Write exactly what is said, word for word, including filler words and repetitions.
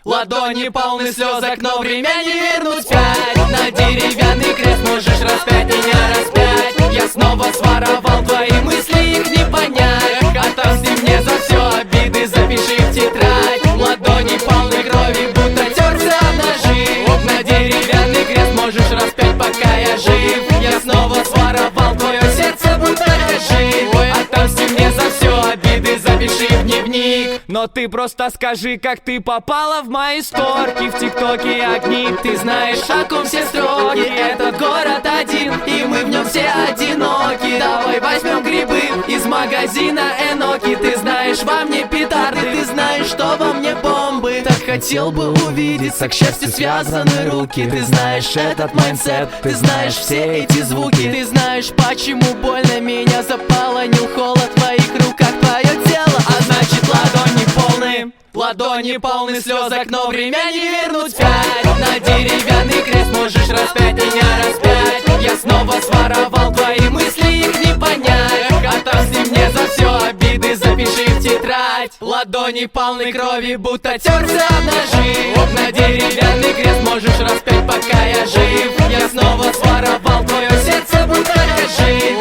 Ладони полны слезок, но время не вернуть пять. На деревянный крест можешь распять меня, распять. Я снова своровал твои мысли, их не понять. Отомсти мне за все обиды, запиши в тетрадь. Ладони полны крови, будто терся ножи. На деревянный крест можешь распять, пока я жив. Я снова своровал твое сердце, будто жив. Отомсти мне за все обиды, запиши в дневник. Но ты просто скажи, как ты попала в мои сторки. В тиктоке огни, ты знаешь, о ком все строки. Этот город один, и мы в нем все одиноки. Давай возьмем грибы из магазина Эноки. Ты знаешь, во мне петарды, ты знаешь, что во мне бомбы. Так хотел бы увидеться, к счастью связаны руки. Ты знаешь этот майндсет, ты знаешь все эти звуки. Ты знаешь, почему больно меня заполонил холод в твоих руках, твое тело. А значит, ладони полны, ладони полны слезок, но время не вернуть пять. На деревянный крест можешь распять меня, распять. Я снова своровал твои мысли, их не понять. Отомсти мне за все обиды, запиши в тетрадь. Ладони полны крови, будто терся ножи. На деревянный крест можешь распять, пока я жив. Я снова своровал твое сердце, будто жив.